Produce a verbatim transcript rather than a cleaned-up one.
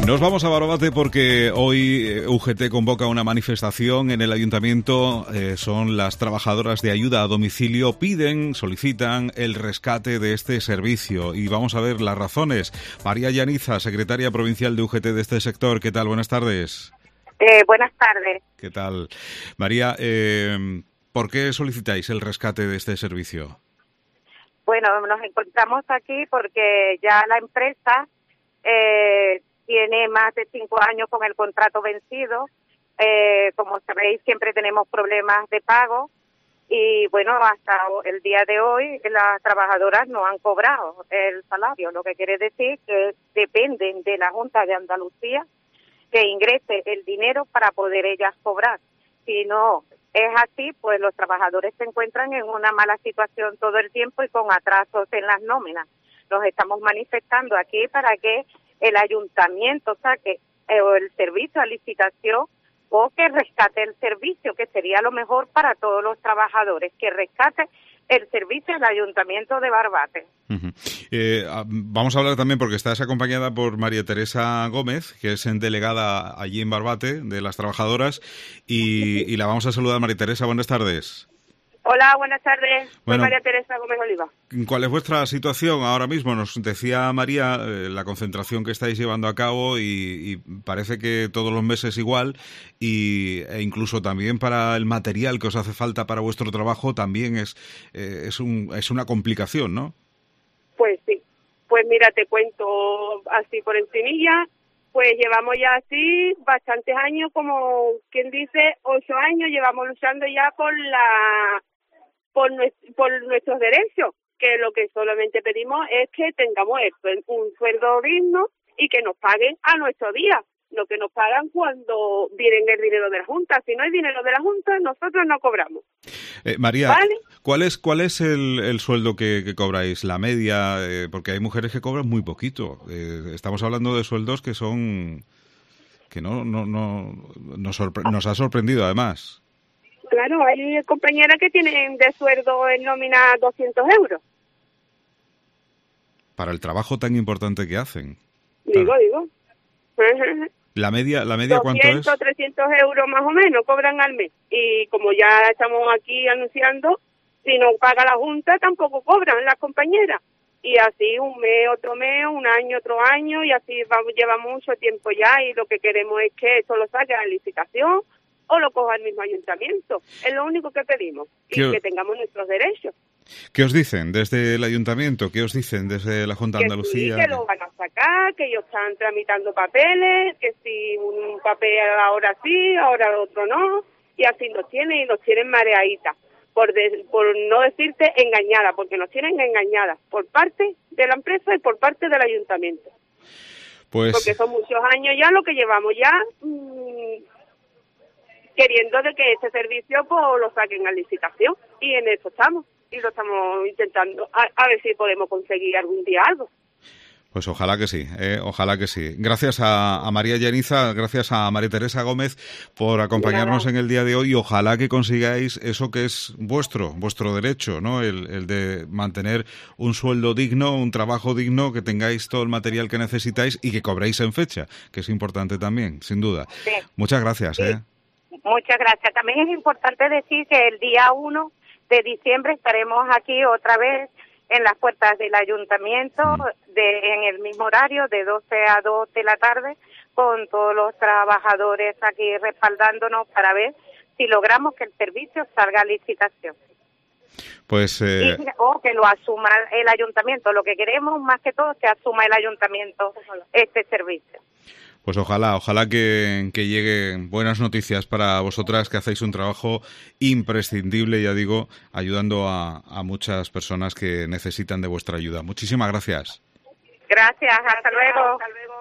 Nos vamos a Barbate porque hoy U G T convoca una manifestación en el ayuntamiento. Eh, son las trabajadoras de ayuda a domicilio, piden, solicitan el rescate de este servicio y vamos a ver las razones. María Llaniza, secretaria provincial de U G T de este sector. ¿Qué tal? Buenas tardes. Eh, buenas tardes. ¿Qué tal? María, eh, ¿por qué solicitáis el rescate de este servicio? Bueno, nos encontramos aquí porque ya la empresa eh, tiene más de cinco años con el contrato vencido. Eh, como sabéis, siempre tenemos problemas de pago y, bueno, hasta el día de hoy las trabajadoras no han cobrado el salario, lo que quiere decir que dependen de la Junta de Andalucía que ingrese el dinero para poder ellas cobrar. Si no es así, pues los trabajadores se encuentran en una mala situación todo el tiempo y con atrasos en las nóminas. Nos estamos manifestando aquí para que el ayuntamiento saque eh, el servicio a licitación o que rescate el servicio, que sería lo mejor para todos los trabajadores, que rescate el servicio del Ayuntamiento de Barbate. Uh-huh. Eh, vamos a hablar también, porque estás acompañada por María Teresa Gómez, que es delegada allí en Barbate de las trabajadoras, y, y la vamos a saludar. María Teresa, buenas tardes. Hola, buenas tardes. Bueno, soy María Teresa Gómez Oliva. ¿Cuál es vuestra situación ahora mismo? Nos decía María eh, la concentración que estáis llevando a cabo y, y parece que todos los meses igual y, e incluso también para el material que os hace falta para vuestro trabajo también es, eh, es, un, es una complicación, ¿no? Pues sí. Pues mira, te cuento así por encimilla. Pues llevamos ya así bastantes años, como quien dice, ocho años llevamos luchando ya por la por, nuestro, por nuestros derechos, que lo que solamente pedimos es que tengamos un sueldo digno y que nos paguen a nuestro día, lo que nos pagan cuando viene el dinero de la Junta. Si no hay dinero de la Junta, nosotros no cobramos. Eh, María, ¿Vale? ¿cuál es cuál es el, el sueldo que, que cobráis? La media, eh, porque hay mujeres que cobran muy poquito. Eh, estamos hablando de sueldos que son que no no no nos, sorpre- nos ha sorprendido además. Claro, hay compañeras que tienen de sueldo en nómina doscientos euros. Para el trabajo tan importante que hacen. Digo, Claro. digo. La media, la media ¿cuánto es? doscientos, trescientos euros más o menos cobran al mes. Y como ya estamos aquí anunciando, si no paga la Junta, tampoco cobran las compañeras. Y así un mes, otro mes, un año, otro año, y así va, lleva mucho tiempo ya, y lo que queremos es que esto lo saque a licitación o lo coja el mismo ayuntamiento. Es lo único que pedimos, y ¿Qué, que tengamos nuestros derechos. ¿Qué os dicen desde el ayuntamiento? ¿Qué os dicen desde la Junta de Que Andalucía? sí, que lo van a sacar, que ellos están tramitando papeles, que si un papel ahora sí, ahora el otro no, y así nos tienen, y nos tienen mareaditas, por, de, por no decirte engañada, porque nos tienen engañadas por parte de la empresa y por parte del ayuntamiento. Pues... Porque son muchos años ya lo que llevamos ya mmm, queriendo de que este servicio pues lo saquen a licitación, y en eso estamos. Y lo estamos intentando, a, a ver si podemos conseguir algún día algo. Pues ojalá que sí, eh, ojalá que sí. Gracias a, a María Llaniza, gracias a María Teresa Gómez por acompañarnos en el día de hoy, y ojalá que consigáis eso que es vuestro, vuestro derecho, ¿no? El, el de mantener un sueldo digno, un trabajo digno, que tengáis todo el material que necesitáis y que cobréis en fecha, que es importante también, sin duda. Sí. Muchas gracias. Sí. ¿eh? Muchas gracias. También es importante decir que el día uno de diciembre estaremos aquí otra vez en las puertas del ayuntamiento, de, en el mismo horario, de doce a dos de la tarde, con todos los trabajadores aquí respaldándonos para ver si logramos que el servicio salga a licitación. Pues eh... y, o que lo asuma el ayuntamiento. Lo que queremos más que todo es que asuma el ayuntamiento este servicio. Pues ojalá, ojalá que, que lleguen buenas noticias para vosotras, que hacéis un trabajo imprescindible, ya digo, ayudando a, a muchas personas que necesitan de vuestra ayuda. Muchísimas gracias. Gracias, hasta luego. Hasta luego.